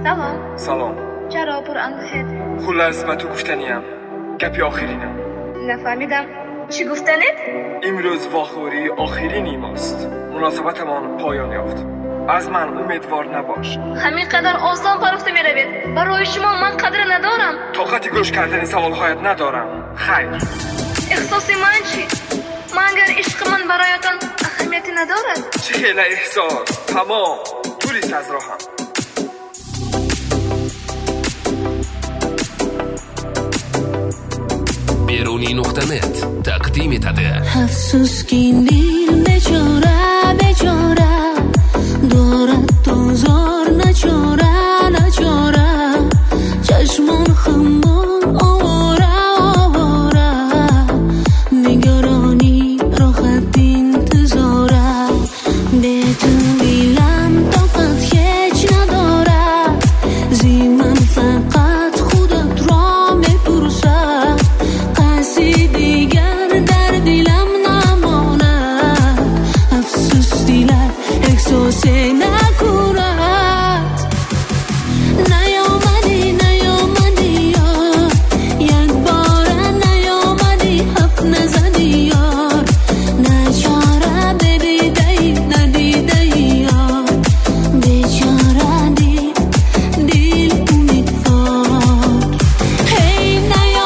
سلام. چرا پر انگشت؟ خلاص با تو گفتنیم. گپی آخرینه. نفهمیدم. چی گفتنید؟ امروز واقعی آخرینی ماست. مناسبتمان پایان یافت. از من امیدوار نباش. همین قدر آسان پرفته می روید. برای شما من قدر ندارم. طاقت گوش کردن سوالهایت ندارم. خیر. احساس من چی؟ من اگر عشق من برایتان اهمیتی ندارد. چه خیلی احساس. تمام. پلیس از راهم. برونی.net تقدیم تده. افسوس که این دل بچاره دارد دوزار نچاره چشمان خمار آواره نگرانی راحت انتظاره به تو دیلم طاقت هیچ نداره زی من فقط خودت را میپرسه قصی دیگر در دیلم نماند افسوس دیلم احساس نکند نیامدی یار یک بار نیامدی حرف نزدی یار نچاره بدیدی ندیدی یار بیچاره دل امیدوار هی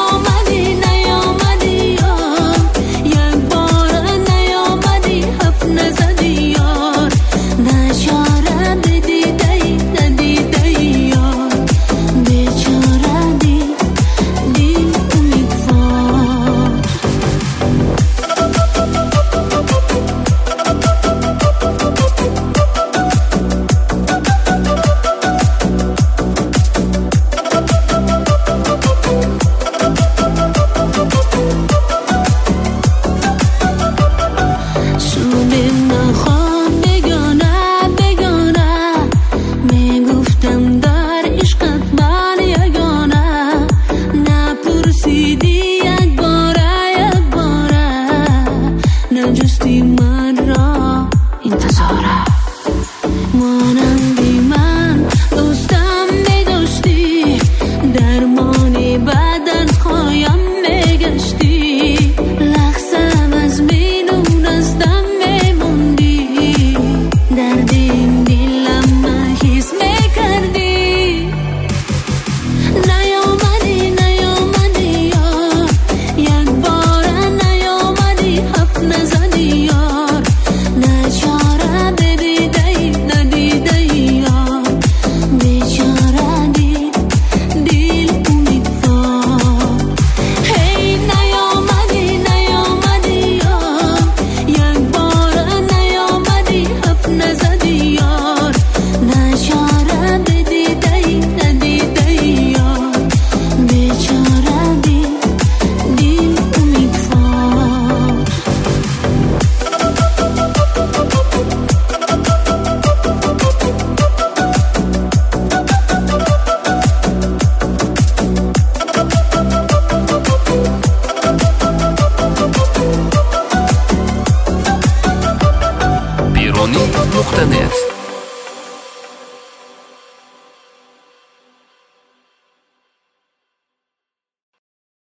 نیامدی یار یک بار نیامدی حرف نزدی یار نچاره بدیدی ندیدی یار بیچاره دل امیدوار سودم نخواد بگانه میگفتم در عشقت من یگانه نپرسیدی یک باره نجستی من را انتظاره مانندی من دوستم میداشتی درمانی بدن خوایم میگشتی لحظم از مینون از دم میموندی درد این دلم حس میکردی نیامدی یار یک بار نیامدی حرف نزدی یار نچاره بدیدی ندیدی یار بیچاره دل امیدوار هی نیامدی یار یک بار نیامدی حرف نزدی یار نچاره بدیدی ندیدی یار بیچاره دل امیدوار برونی.net